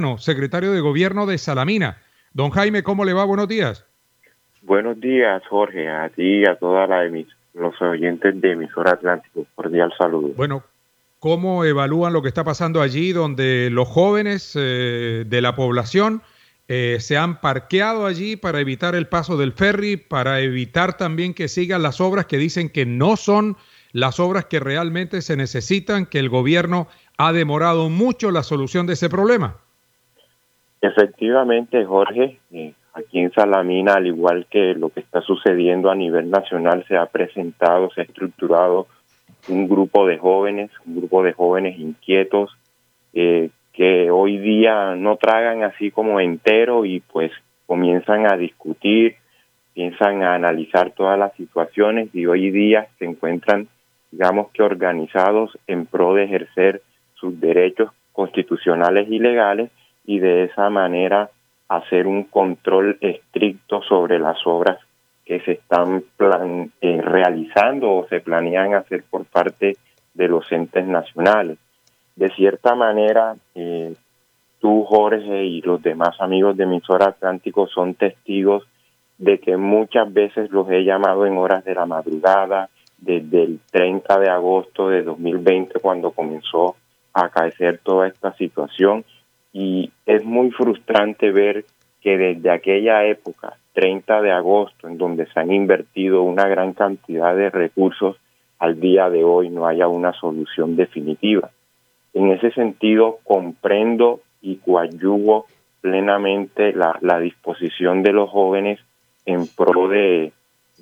Secretario de Gobierno de Salamina. Don Jaime, ¿cómo le va? Buenos días. Buenos días, Jorge, a ti y a todos los oyentes de Emisora Atlántico. Cordial saludo. Bueno, ¿cómo evalúan lo que está pasando allí, donde los jóvenes de la población se han parqueado allí para evitar el paso del ferry, para evitar también que sigan las obras que dicen que no son las obras que realmente se necesitan, que el gobierno ha demorado mucho la solución de ese problema? Efectivamente, Jorge, aquí en Salamina, al igual que lo que está sucediendo a nivel nacional, se ha estructurado un grupo de jóvenes inquietos, que hoy día no tragan así como entero y pues comienzan a discutir, piensan a analizar todas las situaciones y hoy día se encuentran, digamos que organizados en pro de ejercer sus derechos constitucionales y legales y de esa manera hacer un control estricto sobre las obras que se están realizando o se planean hacer por parte de los entes nacionales. De cierta manera, tú, Jorge, y los demás amigos de Emisora Atlántico son testigos de que muchas veces los he llamado en horas de la madrugada, desde el 30 de agosto de 2020, cuando comenzó a acaecer toda esta situación, y es muy frustrante ver que desde aquella época, 30 de agosto, en donde se han invertido una gran cantidad de recursos, al día de hoy no haya una solución definitiva. En ese sentido, comprendo y coadyuvo plenamente la disposición de los jóvenes en pro de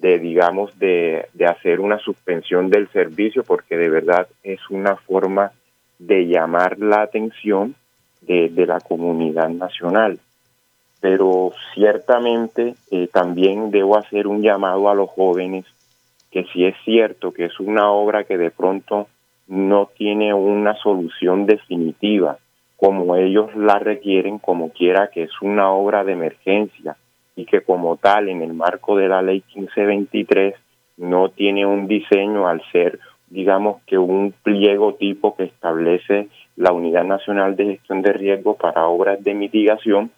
hacer una suspensión del servicio, porque de verdad es una forma de llamar la atención de la comunidad nacional. Pero ciertamente también debo hacer un llamado a los jóvenes, que si es cierto que es una obra que de pronto no tiene una solución definitiva como ellos la requieren, como quiera que es una obra de emergencia y que como tal en el marco de la ley 1523 no tiene un diseño al ser, digamos que un pliego tipo que establece la Unidad Nacional de Gestión de Riesgo para obras de mitigación,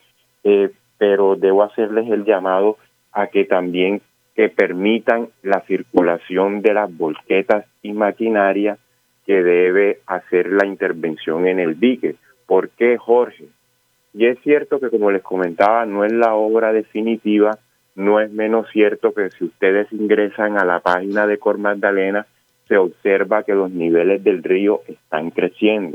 pero debo hacerles el llamado a que también que permitan la circulación de las volquetas y maquinaria que debe hacer la intervención en el dique. ¿Por qué, Jorge? Y es cierto que, como les comentaba, no es la obra definitiva, no es menos cierto que si ustedes ingresan a la página de Cor Magdalena, se observa que los niveles del río están creciendo.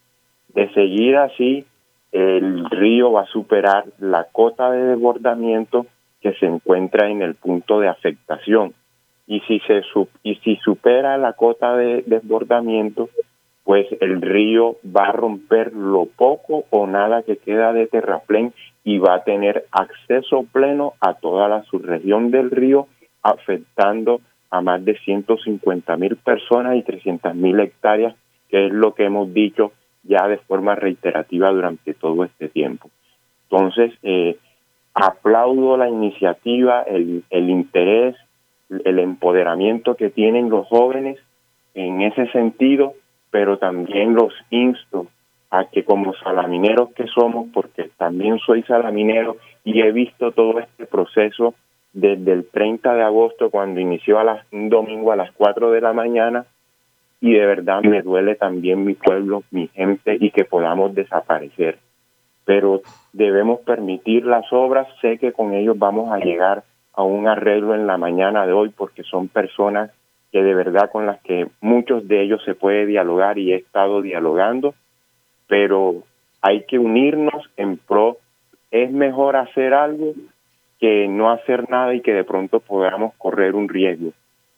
De seguir así, el río va a superar la cota de desbordamiento que se encuentra en el punto de afectación. Y si supera la cota de desbordamiento, pues el río va a romper lo poco o nada que queda de terraplén y va a tener acceso pleno a toda la subregión del río, afectando a más de 150,000 personas y 300,000 hectáreas, que es lo que hemos dicho ya de forma reiterativa durante todo este tiempo. Entonces, aplaudo la iniciativa, el interés, el empoderamiento que tienen los jóvenes en ese sentido, pero también los insto a que como salamineros que somos, porque también soy salaminero y he visto todo este proceso desde el 30 de agosto cuando inició un domingo a las 4 de la mañana, y de verdad me duele también mi pueblo, mi gente, y que podamos desaparecer. Pero debemos permitir las obras. Sé que con ellos vamos a llegar a un arreglo en la mañana de hoy, porque son personas que de verdad con las que muchos de ellos se puede dialogar y he estado dialogando, pero hay que unirnos en pro. Es mejor hacer algo que no hacer nada y que de pronto podamos correr un riesgo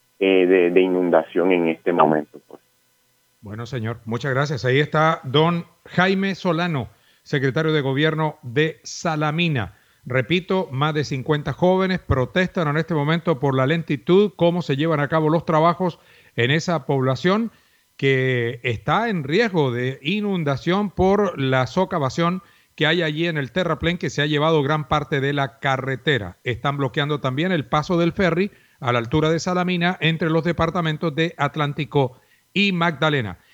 de inundación en este momento. Bueno, señor, muchas gracias. Ahí está don Jaime Solano, secretario de Gobierno de Salamina. Repito, más de 50 jóvenes protestan en este momento por la lentitud, cómo se llevan a cabo los trabajos en esa población que está en riesgo de inundación por la socavación que hay allí en el terraplén, que se ha llevado gran parte de la carretera. Están bloqueando también el paso del ferry a la altura de Salamina entre los departamentos de Atlántico y Magdalena.